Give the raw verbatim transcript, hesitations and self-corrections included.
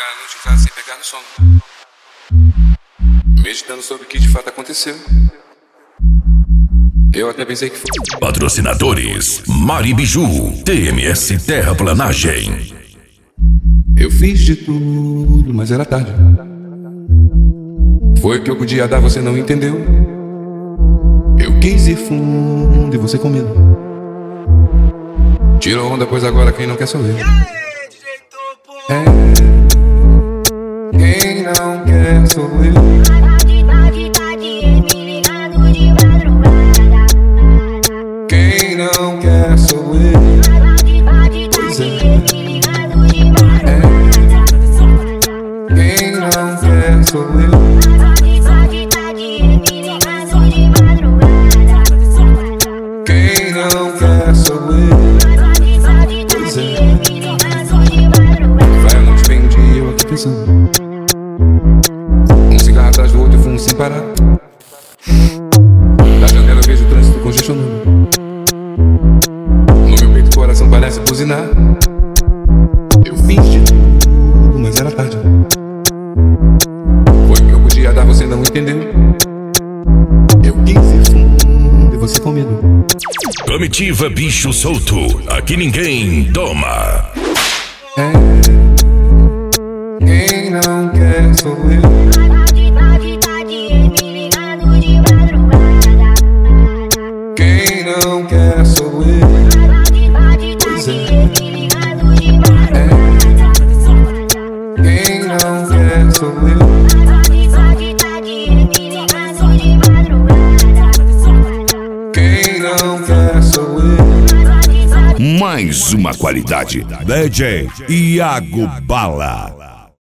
ficar a noite em casa sem pegar no sono, meditando sobre o que de fato aconteceu. Eu até pensei que foi. Patrocinadores: Mari Biju, T M S Terraplanagem. Eu fiz de tudo, mas era tarde. Foi o que eu podia dar, você não entendeu. Eu quis ir fundo e você com medo. Tirou onda, pois agora quem não quer sou eu. É, quem não quer sou eu. Quem não quer sou eu. Pois é. É, quem não quer sou eu. Quem não quer sou eu. Pois é. Vai a noite, vem um dia eu aqui pensando. Um cigarro atrás do outro eu fumo sem parar. Da janela eu vejo o trânsito congestionando. No meu peito o coração parece buzinar. Eu fiz de tudo, mas era tarde. Foi o que eu podia dar, você não entendeu. Eu quis ir fundo e você com medo. Comitiva Bicho Solto, aqui ninguém doma. É, quem não quer sou eu. Quem não quer sou eu. Pois é. É, quem não quer sou eu. Quem não quer sou eu. Mais uma qualidade. D J Iago Bala.